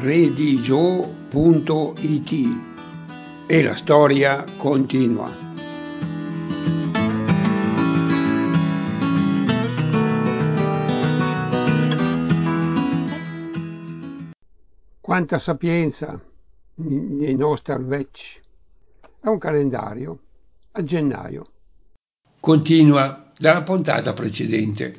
redigio.it e la storia continua. Quanta sapienza nei nostri vecchi! È un calendario a gennaio. Continua dalla puntata precedente.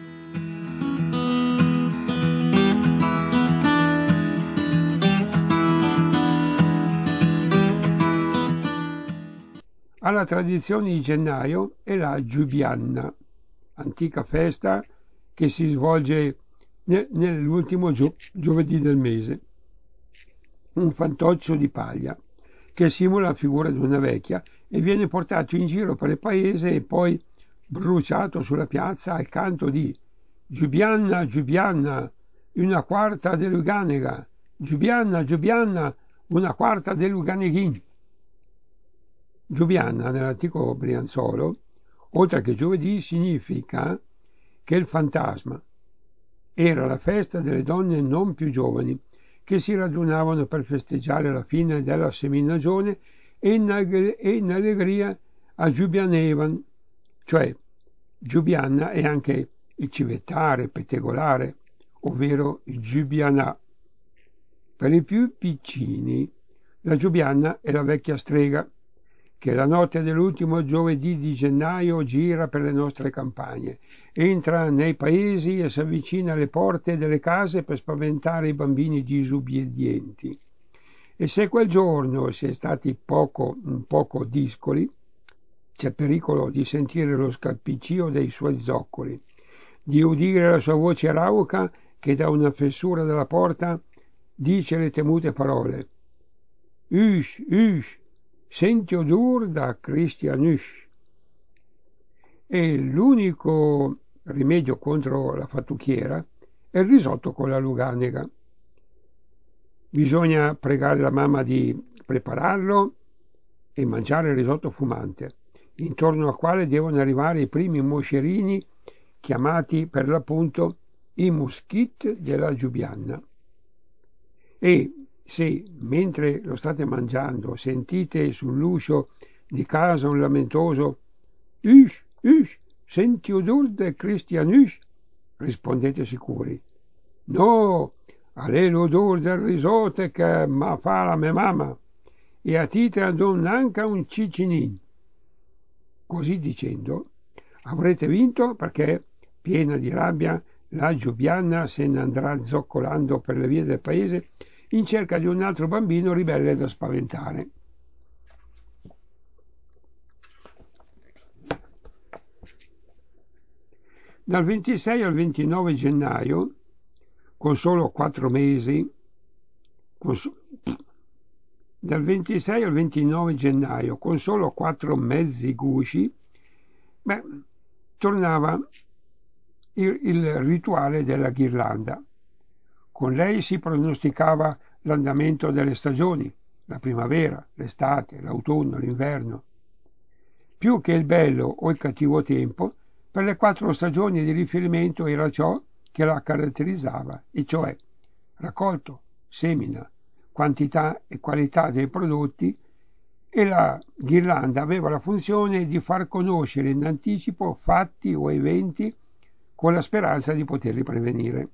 Alla tradizione di gennaio è la Giubianna, antica festa che si svolge nell'ultimo giovedì del mese. Un fantoccio di paglia che simula la figura di una vecchia e viene portato in giro per il paese e poi bruciato sulla piazza al canto di Giubianna, Giubianna, una quarta dell'Uganega, Giubianna, Giubianna, una quarta dell'Uganeghin. Giubianna nell'antico brianzolo, oltre che giovedì, significa che il fantasma era la festa delle donne non più giovani che si radunavano per festeggiare la fine della seminagione e in allegria aggiubianevan, cioè Giubianna è anche il civettare, pettegolare, ovvero il giubianà. Per i più piccini, la Giubianna è la vecchia strega che la notte dell'ultimo giovedì di gennaio gira per le nostre campagne, entra nei paesi e si avvicina alle porte delle case per spaventare i bambini disobbedienti. E se quel giorno si è stati un poco discoli, c'è pericolo di sentire lo scalpiccio dei suoi zoccoli, di udire la sua voce rauca che da una fessura della porta dice le temute parole: «Usch, usch, senti odor da Christianusch». E l'unico rimedio contro la fattucchiera è il risotto con la luganega. Bisogna pregare la mamma di prepararlo e mangiare il risotto fumante, intorno al quale devono arrivare i primi moscerini chiamati per l'appunto i muschit della Giubianna. E se, mentre lo state mangiando, sentite sull'uscio di casa un lamentoso «Usch, usch, senti odor de Christianusch», rispondete sicuri: «No, è l'odor del risotto che ma fa la mia mamma, e a tita don anche un ciccinin». Così dicendo avrete vinto, perché, piena di rabbia, la Giubianna se ne andrà zoccolando per le vie del paese in cerca di un altro bambino ribelle da spaventare. Dal 26 al 29 gennaio, con solo 4 mesi, dal 26 al 29 gennaio, con solo 4 mezzi gusci, tornava il rituale della ghirlanda. Con lei si pronosticava l'andamento delle stagioni, la primavera, l'estate, l'autunno, l'inverno. Più che il bello o il cattivo tempo, per le 4 stagioni di riferimento era ciò che la caratterizzava, e cioè raccolto, semina, quantità e qualità dei prodotti, e la ghirlanda aveva la funzione di far conoscere in anticipo fatti o eventi con la speranza di poterli prevenire.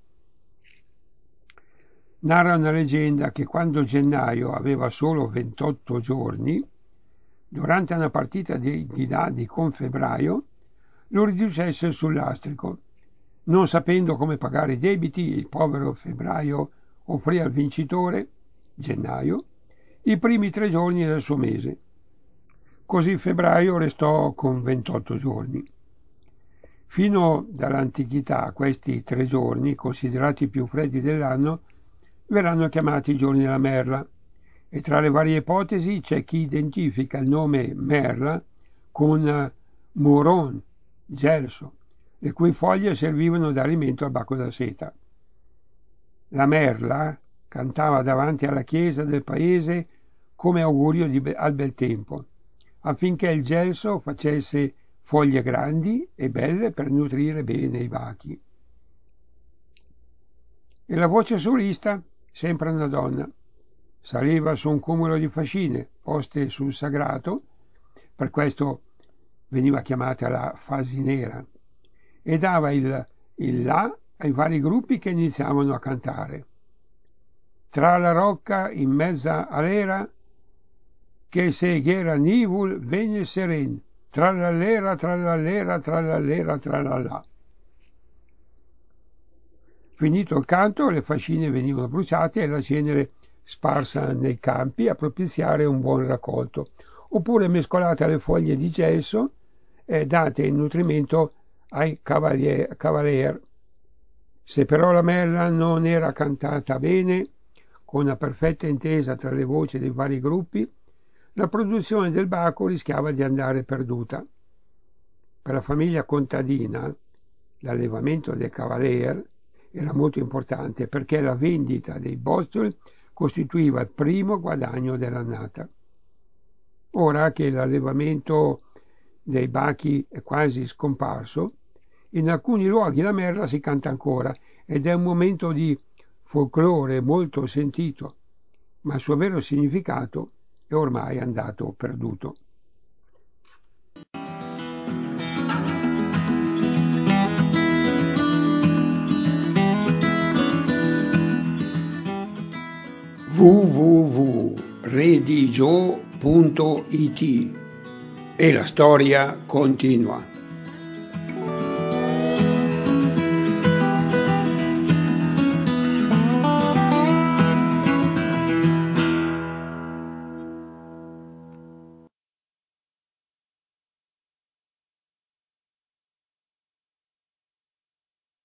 Narra una leggenda che quando gennaio aveva solo 28 giorni, durante una partita di dadi con febbraio, lo riducesse sul lastrico. Non sapendo come pagare i debiti, il povero febbraio offrì al vincitore, gennaio, i primi 3 giorni del suo mese. Così febbraio restò con 28 giorni. Fino dall'antichità questi 3 giorni, considerati i più freddi dell'anno, verranno chiamati giorni della merla, e tra le varie ipotesi c'è chi identifica il nome merla con muron, gelso, le cui foglie servivano da alimento al bacco da seta. La merla cantava davanti alla chiesa del paese come augurio al bel tempo, affinché il gelso facesse foglie grandi e belle per nutrire bene i bachi. E la voce solista sempre una donna. Saliva su un cumulo di fascine poste sul sagrato, per questo veniva chiamata la fasinera, e dava il là ai vari gruppi che iniziavano a cantare. Tra la rocca in mezza all'era, che se gh'era nivul venne seren, trallallera, trallallera, trallallera, trallallà. Finito il canto, le fascine venivano bruciate e la cenere sparsa nei campi a propiziare un buon raccolto, oppure mescolate alle foglie di gesso e date in nutrimento ai cavalier. Se però la merla non era cantata bene, con una perfetta intesa tra le voci dei vari gruppi, la produzione del baco rischiava di andare perduta. Per la famiglia contadina, l'allevamento del cavalier era molto importante perché la vendita dei bozzoli costituiva il primo guadagno dell'annata. Ora che l'allevamento dei bachi è quasi scomparso, in alcuni luoghi la merla si canta ancora ed è un momento di folklore molto sentito, ma il suo vero significato è ormai andato perduto. www.redigio.it e la storia continua.